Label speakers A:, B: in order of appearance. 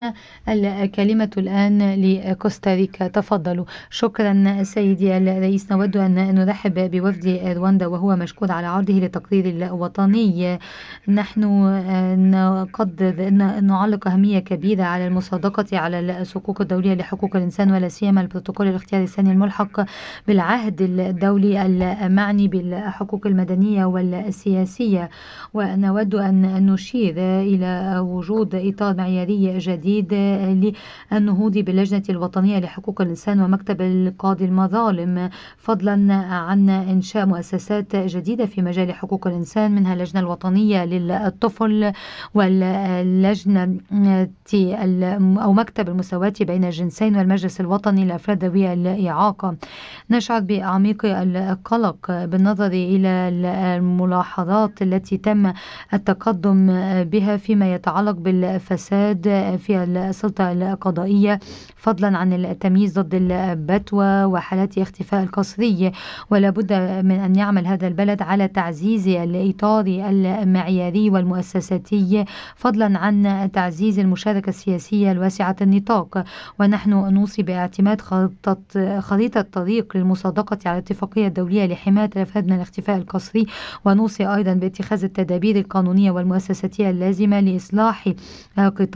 A: الكلمة الآن لكوستاريكا. تفضلوا. شكرا سيدي الرئيس. نود أن نرحب بوفد رواندا وهو مشكور على عرضه لتقرير الوطني. نحن نقدر أن نعلق أهمية كبيرة على المصادقة على الحقوق الدولية لحقوق الإنسان ولا سيما البروتوكول الاختياري الثاني الملحق بالعهد الدولي المعني بالحقوق المدنية والسياسية. ونود أن نشير إلى وجود إطار معياري جديد للنهوض باللجنة الوطنية لحقوق الإنسان ومكتب القاضي المظالم، فضلا عن إنشاء مؤسسات جديدة في مجال حقوق الإنسان منها اللجنة الوطنية للطفل واللجنة أو مكتب المساواة بين الجنسين والمجلس الوطني للأفراد ذوي الإعاقة. نشعر بعميق القلق بالنظر إلى الملاحظات التي تم التقدم بها فيما يتعلق بالفساد في السلطة القضائية، فضلا عن التمييز ضد البتوى وحالات اختفاء القسري. ولا بد من أن يعمل هذا البلد على تعزيز الإطار المعياري والمؤسساتي، فضلا عن تعزيز المشاركة السياسية الواسعة النطاق. ونحن نوصي باعتماد خريطة طريق للمصادقة على الاتفاقية الدولية لحماية الأفراد من الاختفاء القسري. ونوصي أيضا باتخاذ التدابير القانونية والمؤسساتية اللازمة لإصلاح قطاع